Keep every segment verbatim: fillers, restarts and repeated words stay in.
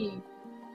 you?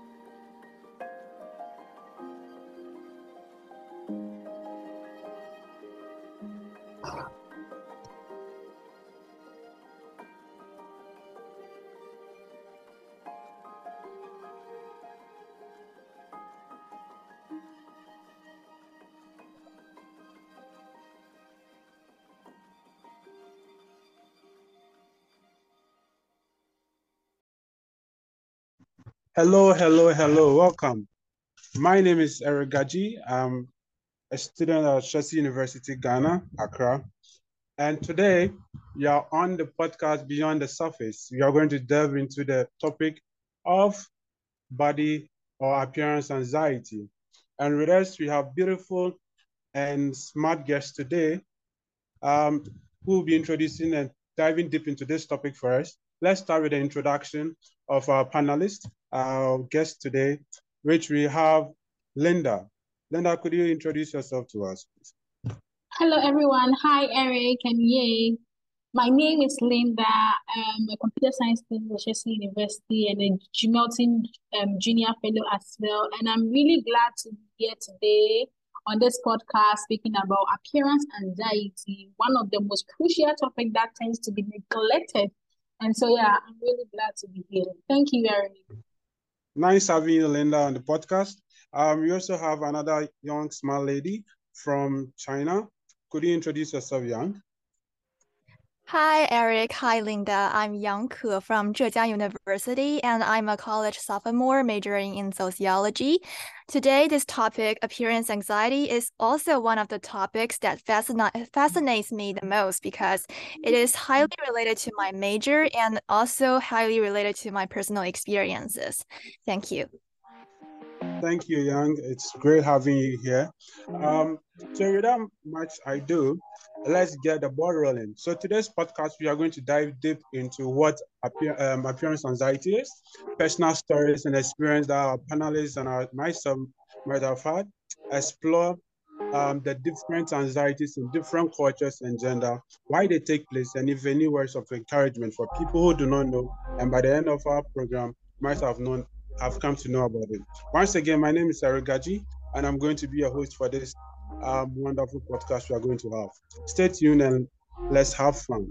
Hello, hello, hello. Welcome. My name is Eric Gaji. I'm a student at Chelsea University, Ghana, Accra. And today, we are on the podcast Beyond the Surface. We are going to delve into the topic of body or appearance anxiety. And with us, we have beautiful and smart guests today um, who will be introducing and diving deep into this topic for us. Let's start with the introduction of our panelists, our guest today, which we have Linda. Linda, could you introduce yourself to us, please? Hello, everyone. Hi, Eric and Ye. My name is Linda. I'm a computer science student at Chelsea University and a Milton um, Junior Fellow as well. And I'm really glad to be here today on this podcast speaking about appearance anxiety, one of the most crucial topics that tends to be neglected. And so, yeah, I'm really glad to be here. Thank you, Eric. Nice having you, Linda, on the podcast. Um, we also have another young, smart lady from China. Could you introduce yourself, Yang? Hi, Eric. Hi, Linda. I'm Yang Ke from Zhejiang University, and I'm a college sophomore majoring in sociology. Today, this topic, appearance anxiety, is also one of the topics that fascina fascinates me the most because it is highly related to my major and also highly related to my personal experiences. Thank you. Thank you, Yang. It's great having you here. Um, so without much ado, let's get the ball rolling. So today's podcast, we are going to dive deep into what appear, um, appearance anxiety is, personal stories and experience that our panelists and our, myself might have had, explore um, the different anxieties in different cultures and gender, why they take place, and if any words of encouragement for people who do not know, and by the end of our program, might have known have come to know about it. Once again, my name is Eric Gaji, and I'm going to be your host for this um, wonderful podcast we are going to have. Stay tuned and let's have fun.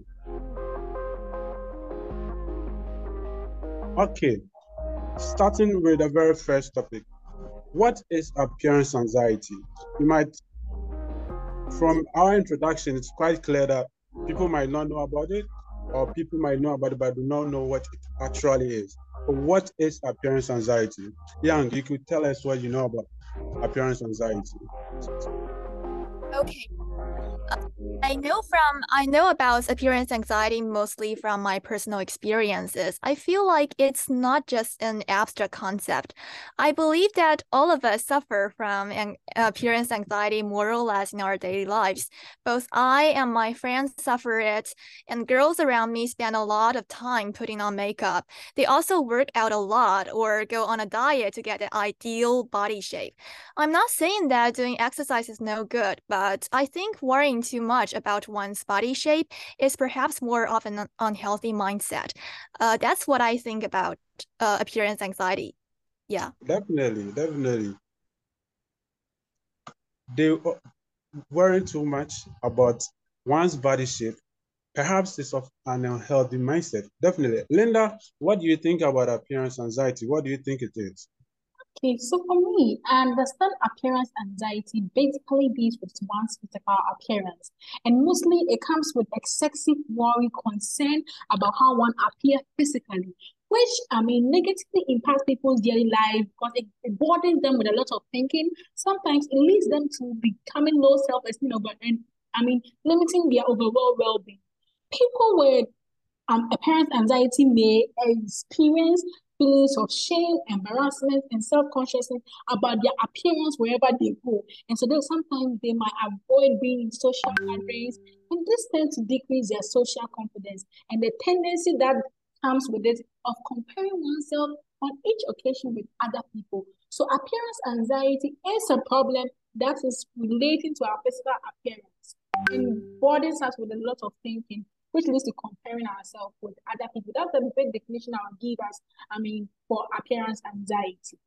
Okay, starting with the very first topic. What is appearance anxiety? You might, from our introduction, it's quite clear that people might not know about it, or people might know about it but do not know what it actually is. What is appearance anxiety? Yang, you could tell us what you know about appearance anxiety. Okay. I know from I know about appearance anxiety mostly from my personal experiences. I feel like it's not just an abstract concept. I believe that all of us suffer from an appearance anxiety more or less in our daily lives. Both I and my friends suffer it, and girls around me spend a lot of time putting on makeup. They also work out a lot or go on a diet to get the ideal body shape. I'm not saying that doing exercise is no good, but I think worrying too much about one's body shape is perhaps more of an unhealthy mindset. Uh, that's what I think about uh, appearance anxiety. Yeah. Definitely, definitely. They worry too much about one's body shape. Perhaps it's of an unhealthy mindset. Definitely. Linda, what do you think about appearance anxiety? What do you think it is? Okay, so for me, I understand appearance anxiety basically deals with one's physical appearance. And mostly it comes with excessive worry, concern about how one appears physically, which, I mean, negatively impacts people's daily life because it, it borders them with a lot of thinking. Sometimes it leads them to becoming low self-esteem and, I mean, limiting their overall well-being. People with um, appearance anxiety may experience feelings of shame, embarrassment, and self-consciousness about their appearance wherever they go. And so they, sometimes they might avoid being in social gatherings, and this tends to decrease their social confidence and the tendency that comes with it of comparing oneself on each occasion with other people. So appearance anxiety is a problem that is relating to our physical appearance and borders us with a lot of thinking. which leads to comparing ourselves with other people. That's the big definition I would give us, I mean, for appearance anxiety.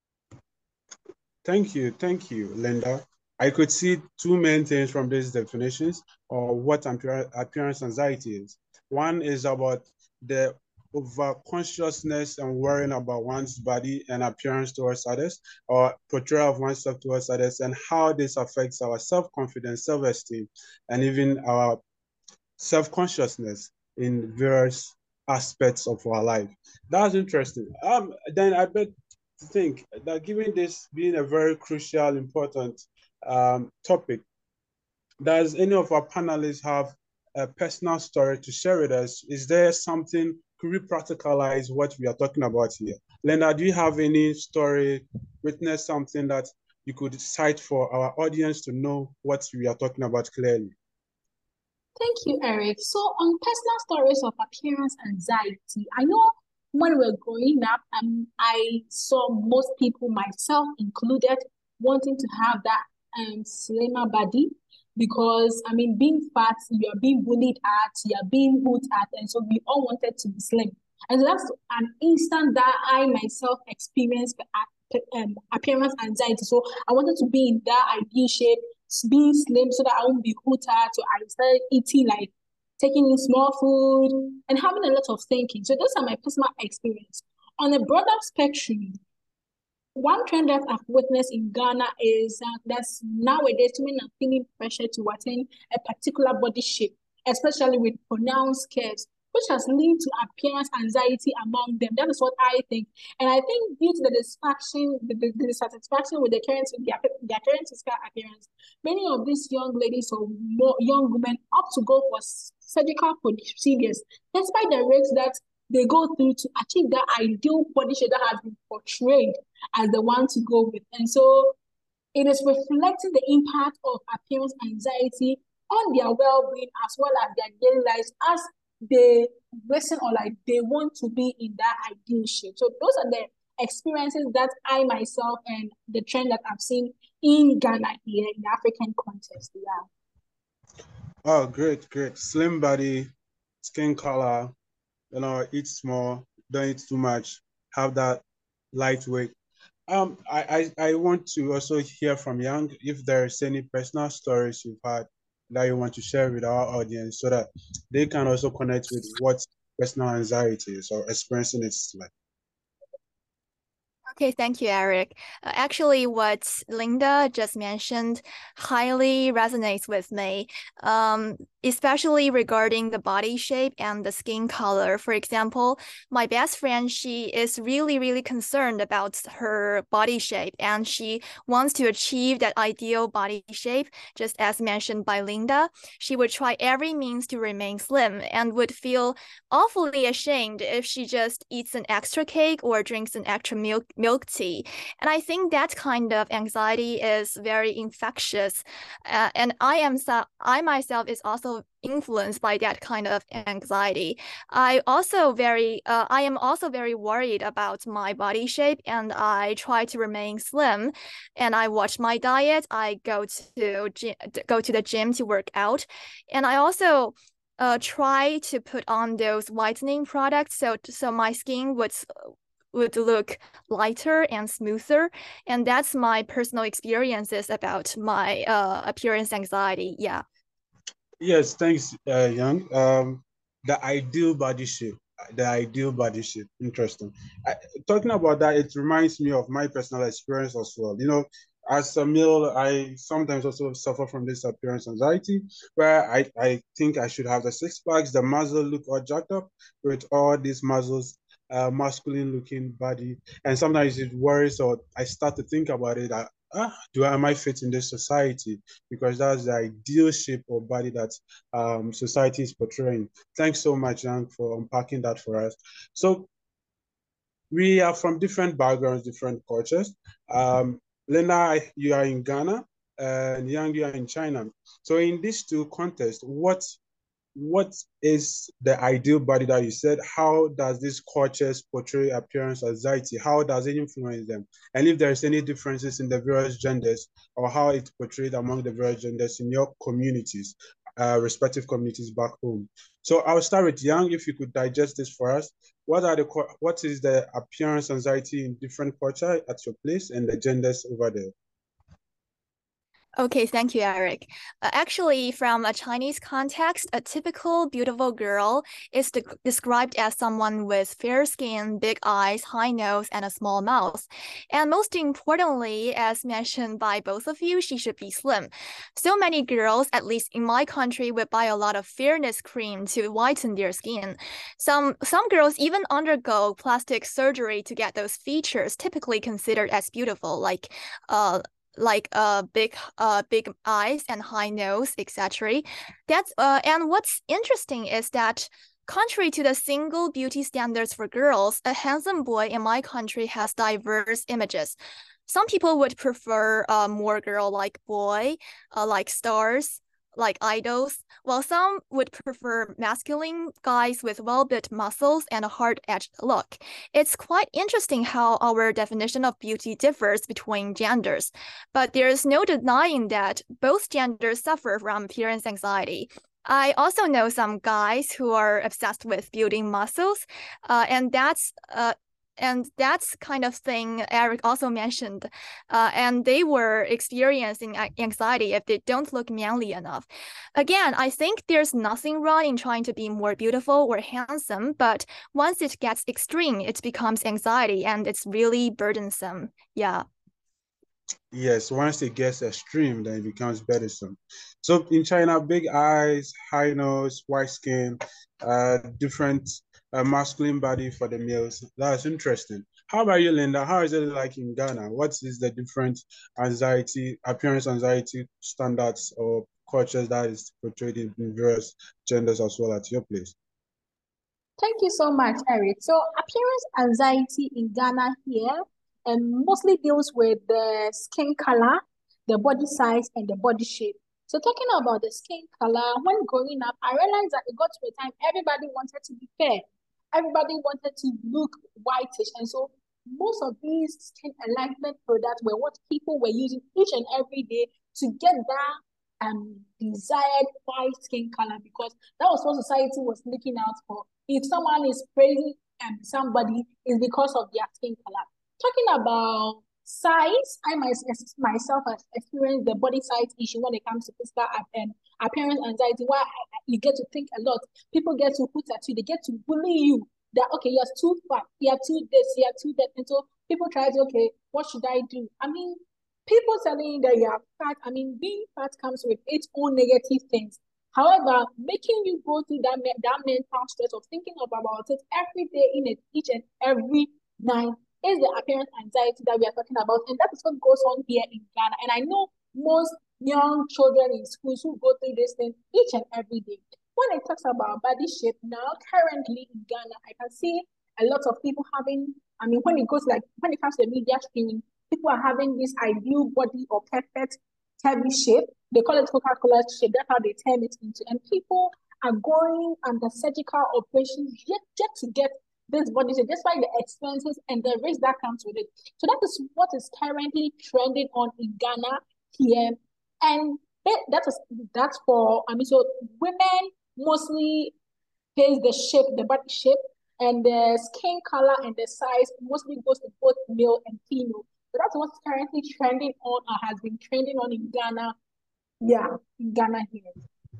Thank you. Thank you, Linda. I could see two main things from these definitions or what appearance anxiety is. One is about the over consciousness and worrying about one's body and appearance towards others, or portrayal of oneself towards others, and how this affects our self-confidence, self-esteem, and even our self-consciousness in various aspects of our life. That's interesting. Um, then I bet to think that given this being a very crucial, important um, topic, does any of our panelists have a personal story to share with us? Is there something, could we practicalize what we are talking about here? Linda, do you have any story, witness something that you could cite for our audience to know what we are talking about clearly? Thank you, Eric. So on personal stories of appearance anxiety, I know when we were growing up, um, I saw most people, myself included, wanting to have that um, slimmer body because, I mean, being fat, you are being bullied at, you are being hoot at, and so we all wanted to be slim. And so that's an instant that I myself experienced um, appearance anxiety. So I wanted to be in that ideal shape, being slim so that I won't be hoot at. So I started eating like taking in small food and having a lot of thinking. So those are my personal experience. On a broader spectrum, one trend that I've witnessed in Ghana is uh, that nowadays women are feeling pressure to attain a particular body shape, especially with pronounced curves, which has led to appearance anxiety among them. That is what I think. And I think due to the dissatisfaction, the, the, the dissatisfaction with the current, their, their current physical appearance, many of these young ladies or more young women opt to go for surgical procedures, despite the risks that they go through to achieve that ideal body shape that has been portrayed as the one to go with. And so it is reflecting the impact of appearance anxiety on their well-being as well as their daily lives as they listen or like they want to be in that ideal shape. So those are the experiences that I myself and the trend that I've seen in Ghana here in the African context. Yeah. Oh, great, great. Slim body, skin color, you know, eat small, don't eat too much, have that lightweight. Um, I, I, I want to also hear from Yang if there's any personal stories you've had that you want to share with our audience so that they can also connect with what personal anxiety is or experiencing it like. Okay, thank you, Eric. Uh, actually, what Linda just mentioned highly resonates with me, um, especially regarding the body shape and the skin color. For example, my best friend, she is really, really concerned about her body shape, and she wants to achieve that ideal body shape, just as mentioned by Linda. She would try every means to remain slim and would feel awfully ashamed if she just eats an extra cake or drinks an extra milk milk tea. And I think that kind of anxiety is very infectious. Uh, and I am so I myself is also influenced by that kind of anxiety. I also very uh, I am also very worried about my body shape, and I try to remain slim. And I watch my diet. I go to gym, go to the gym to work out, and I also uh, try to put on those whitening products so so my skin would would look lighter and smoother. And that's my personal experiences about my uh, appearance anxiety. Yeah. Yes, thanks, uh, Yang. Um, the ideal body shape, the ideal body shape. Interesting. I, talking about that, it reminds me of my personal experience as well. You know, as a male, I sometimes also suffer from this appearance anxiety, where I, I think I should have the six packs, the muscle look all jacked up with all these muscles, uh, masculine looking body. And sometimes it worries, or I start to think about it. I, ah, do I, am I fit in this society? Because that's the ideal shape or body that um, society is portraying. Thanks so much, Yang, for unpacking that for us. So we are from different backgrounds, different cultures. Um, Lena, you are in Ghana, and Yang, you are in China. So in these two contexts, what what is the ideal body that you said? How does this cultures portray appearance anxiety? How does it influence them? And if there's any differences in the various genders or how it's portrayed among the various genders in your communities, uh, respective communities back home. So I'll start with Yang. If you could digest this for us, what are the what is the appearance anxiety in different culture at your place and the genders over there? Okay, thank you, Eric. Uh, actually, from a Chinese context, a typical beautiful girl is de described as someone with fair skin, big eyes, high nose, and a small mouth. And most importantly, as mentioned by both of you, she should be slim. So many girls, at least in my country, would buy a lot of fairness cream to whiten their skin. Some some girls even undergo plastic surgery to get those features typically considered as beautiful, like uh like uh big uh big eyes and high nose, et cetera. That's uh and what's interesting is that contrary to the single beauty standards for girls, a handsome boy in my country has diverse images. Some people would prefer a more girl-like boy, uh, like stars, like idols, while some would prefer masculine guys with well-built muscles and a hard-edged look. It's quite interesting how our definition of beauty differs between genders, but there is no denying that both genders suffer from appearance anxiety. I also know some guys who are obsessed with building muscles, uh, and that's uh, and that's kind of thing Eric also mentioned. Uh, and they were experiencing anxiety if they don't look manly enough. Again, I think there's nothing wrong in trying to be more beautiful or handsome, but once it gets extreme, it becomes anxiety and it's really burdensome. Yeah. Yes, once it gets extreme, then it becomes burdensome. So in China, big eyes, high nose, white skin, uh, different uh, masculine body for the males. That's interesting. How about you, Linda? How is it like in Ghana? What is the different anxiety, appearance anxiety standards or cultures that is portrayed in various genders as well at your place? Thank you so much, Eric. So appearance anxiety in Ghana here um, mostly deals with the skin color, the body size, and the body shape. So talking about the skin color, when growing up, I realized that it got to a time everybody wanted to be fair. Everybody wanted to look whitish. And so most of these skin enlightenment products were what people were using each and every day to get that um desired white skin color, because that was what society was looking out for. If someone is praising um, somebody, is because of their skin color. Talking about size, I myself have experienced the body size issue when it comes to physical um, appearance anxiety, where you get to think a lot. People get to put at you, they get to bully you that, okay, you're too fat, you're too this, you're too that. And so people try to, okay, what should I do? I mean, people telling you that you are fat, I mean, being fat comes with its own negative things. However, making you go through that, that mental stress of thinking about it every day in it, each and every night is the appearance anxiety that we are talking about. And that is what goes on here in Ghana. And I know most young children in schools who go through this thing each and every day. When it talks about body shape now, currently in Ghana, I can see a lot of people having, I mean, when it goes like, when it comes to the media streaming, people are having this ideal body or perfect curvy shape. They call it Coca-Cola shape. That's how they turn it into. And people are going under surgical operations yet, yet to get this body shape, despite the expenses and the risk that comes with it. So that is what is currently trending on in Ghana here. And that is that's for, I mean, so women mostly face the shape, the body shape, and the skin color and the size mostly goes to both male and female. So that's what's currently trending on or has been trending on in Ghana. Yeah, in Ghana here.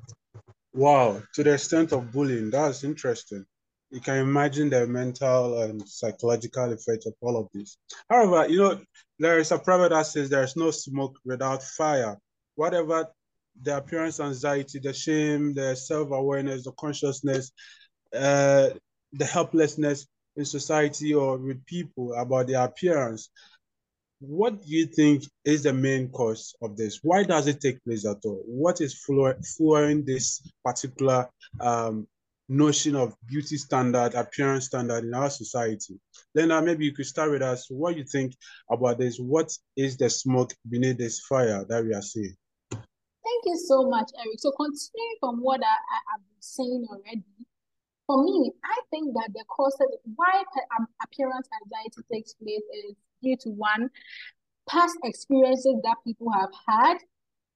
Wow, to the extent of bullying, that's interesting. You can imagine the mental and psychological effect of all of this. However, you know, there is a proverb that says there's no smoke without fire. Whatever the appearance anxiety, the shame, the self-awareness, the consciousness, uh, the helplessness in society or with people about their appearance, what do you think is the main cause of this? Why does it take place at all? What is fueling this particular um, notion of beauty standard, appearance standard in our society? Lena, maybe you could start with us. What do you think about this? What is the smoke beneath this fire that we are seeing? Thank you so much, Eric. So continuing from what I, I, have been saying already, for me, I think that the causes why appearance anxiety takes place is due to one, past experiences that people have had,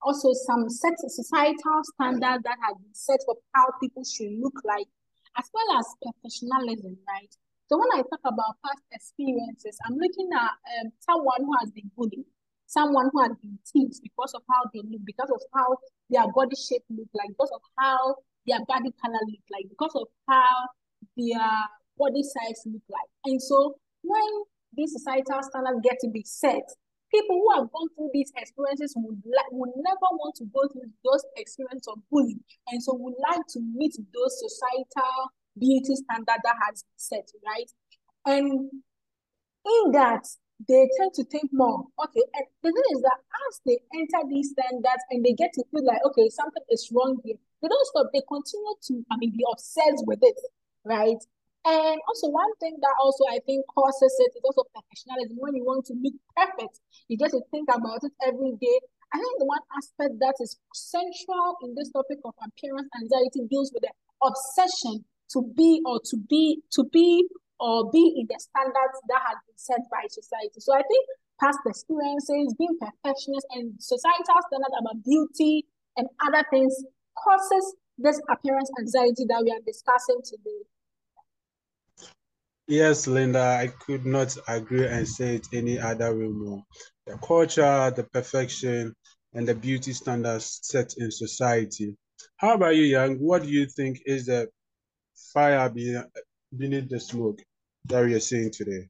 also some set societal standards that have been set for how people should look like, as well as professionalism, right? So when I talk about past experiences, I'm looking at um, someone who has been bullied, someone who has been teased because of how they look, because of how their body shape look like, because of how their body color look like, because of how their body size look like. And so when these societal standards get to be set, people who have gone through these experiences would, like, would never want to go through those experiences of bullying, and so would like to meet those societal beauty standard that has been set, right? And in that, they tend to think more, okay, and the thing is that as they enter these standards and they get to feel like, okay, something is wrong here, they don't stop, they continue to, I mean, be obsessed with it, right? And also one thing that also I think causes it is also professionalism. When you want to look perfect, you get to think about it every day. I think the one aspect that is central in this topic of appearance anxiety deals with the obsession to be or to be to be or be in the standards that have been set by society. So I think past experiences, being perfectionist, and societal standards about beauty and other things causes this appearance anxiety that we are discussing today. Yes, Linda, I could not agree and say it any other way more. The culture, the perfection, and the beauty standards set in society. How about you, Yang? What do you think is the fire beneath the smoke that we are seeing today?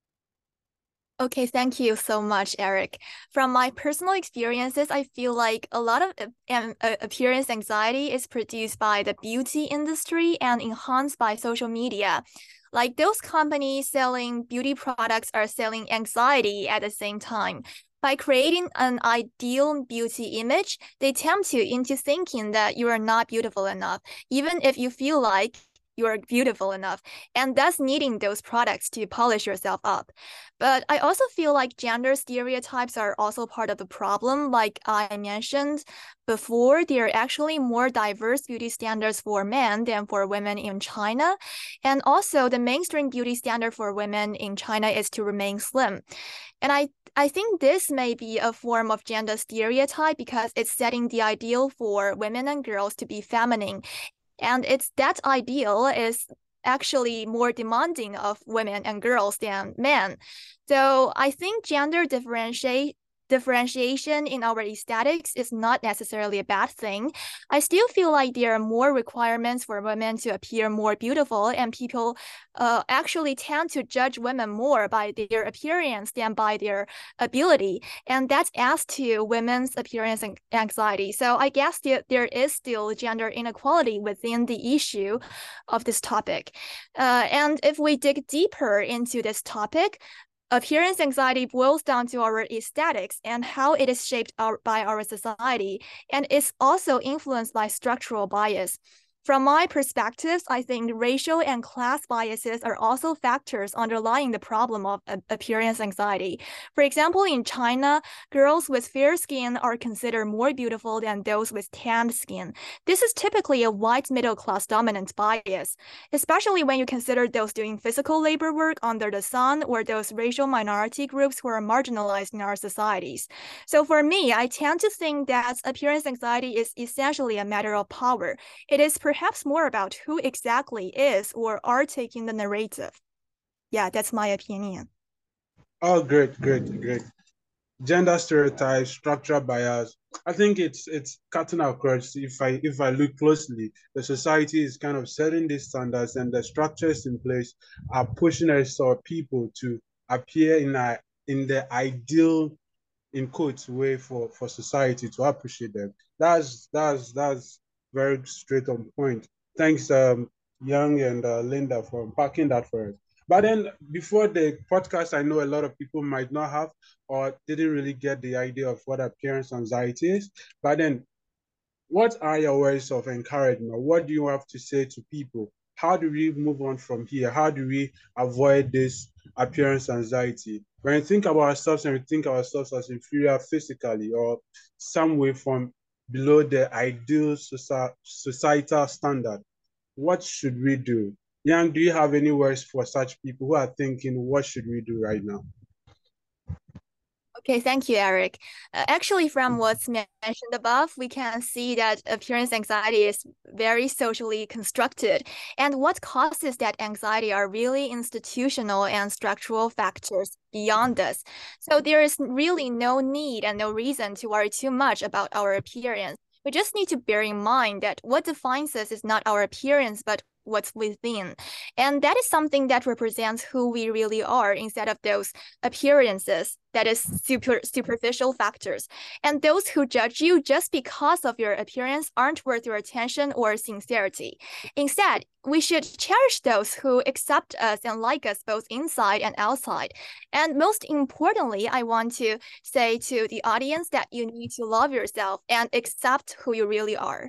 Okay, thank you so much, Eric. From my personal experiences, I feel like a lot of um, appearance anxiety is produced by the beauty industry and enhanced by social media. Like those companies selling beauty products are selling anxiety at the same time. By creating an ideal beauty image, they tempt you into thinking that you are not beautiful enough, even if you feel like you are beautiful enough, and thus needing those products to polish yourself up. But I also feel like gender stereotypes are also part of the problem. Like I mentioned before, there are actually more diverse beauty standards for men than for women in China. And also the mainstream beauty standard for women in China is to remain slim. And I, I think this may be a form of gender stereotype because it's setting the ideal for women and girls to be feminine. And it's that ideal is actually more demanding of women and girls than men. So I think gender differentiate differentiation in our aesthetics is not necessarily a bad thing. I still feel like there are more requirements for women to appear more beautiful, and people uh, actually tend to judge women more by their appearance than by their ability. And that adds to women's appearance anxiety. So I guess there, there is still gender inequality within the issue of this topic. Uh, and if we dig deeper into this topic, appearance anxiety boils down to our aesthetics and how it is shaped our, by our society, and is also influenced by structural bias. From my perspectives, I think racial and class biases are also factors underlying the problem of appearance anxiety. For example, in China, girls with fair skin are considered more beautiful than those with tanned skin. This is typically a white middle-class dominant bias, especially when you consider those doing physical labor work under the sun or those racial minority groups who are marginalized in our societies. So for me, I tend to think that appearance anxiety is essentially a matter of power. It is perhaps more about who exactly is or are taking the narrative. Yeah, that's my opinion. Oh, great, great, great. Gender stereotypes, structural bias. I think it's it's cutting across. If I if I look closely, the society is kind of setting these standards, and the structures in place are pushing us or people to appear in a in the ideal, in quotes, way for for society to appreciate them. That's that's that's very straight on point. Thanks, um, Young and uh, Linda, for unpacking that for us. But then before the podcast, I know a lot of people might not have or didn't really get the idea of what appearance anxiety is. But then what are your words of encouragement? What do you have to say to people? How do we move on from here? How do we avoid this appearance anxiety? When we think about ourselves and we think of ourselves as inferior physically or some way from below the ideal societal standard, what should we do? Yang, do you have any words for such people who are thinking, what should we do right now? Okay, thank you, Eric. Uh, actually, from what's mentioned above, we can see that appearance anxiety is very socially constructed. And what causes that anxiety are really institutional and structural factors beyond us. So there is really no need and no reason to worry too much about our appearance. We just need to bear in mind that what defines us is not our appearance, but what's within. And that is something that represents who we really are instead of those appearances, that is super superficial factors. And those who judge you just because of your appearance aren't worth your attention or sincerity. Instead, we should cherish those who accept us and like us both inside and outside. And most importantly, I want to say to the audience that you need to love yourself and accept who you really are.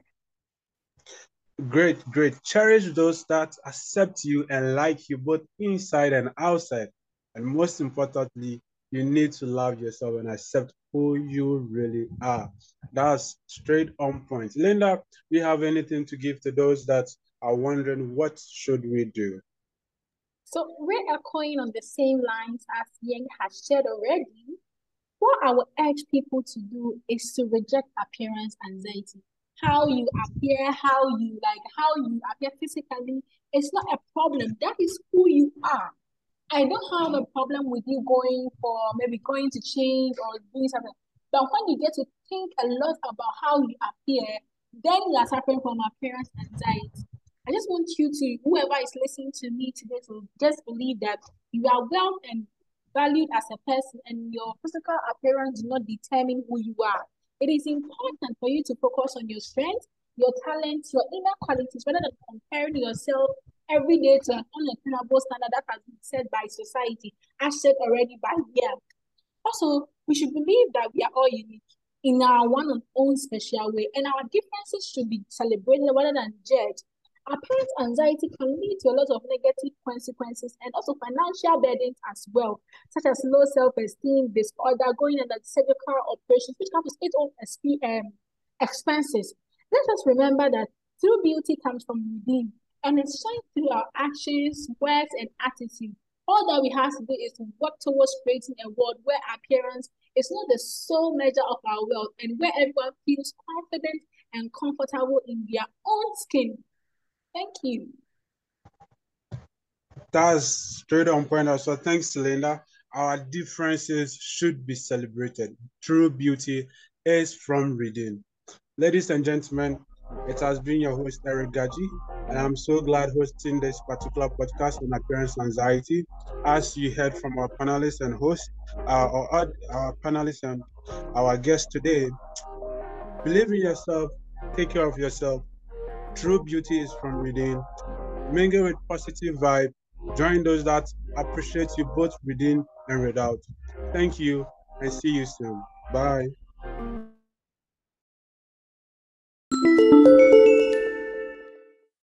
Great, great. Cherish those that accept you and like you both inside and outside. And most importantly, you need to love yourself and accept who you really are. That's straight on point. Linda, do you have anything to give to those that are wondering what should we do? So we're echoing on the same lines as Yang has shared already. What I would urge people to do is to reject appearance anxiety. How you appear, how you like, how you appear physically, it's not a problem. That is who you are. I don't have a problem with you going for maybe going to change or doing something. But when you get to think a lot about how you appear, then you are suffering from appearance anxiety. I just want you to, whoever is listening to me today, to just believe that you are well and valued as a person, and your physical appearance do not determine who you are. It is important for you to focus on your strengths, your talents, your inner qualities, rather than comparing yourself every day to an unattainable standard that has been set by society, as said already by Yang. Also, we should believe that we are all unique in our one and own special way, and our differences should be celebrated rather than judged. Apparent anxiety can lead to a lot of negative consequences and also financial burdens as well, such as low self-esteem, disorder, going under surgical operations, which comes with its own um, expenses. Let us remember that true beauty comes from within, and it shines through our actions, words, and attitude. All that we have to do is to work towards creating a world where appearance is not the sole measure of our wealth, and where everyone feels confident and comfortable in their own skin. Thank you. That's straight on point also. Thanks to Linda. Our differences should be celebrated. True beauty is from within. Ladies and gentlemen, it has been your host, Eric Gaji, and I'm so glad hosting this particular podcast on appearance anxiety. As you heard from our panelists and hosts, uh, our, our panelists and our guests today, believe in yourself, take care of yourself. True beauty is from within. Mingle with positive vibe. Join those that appreciate you both within and without. Thank you and see you soon. Bye.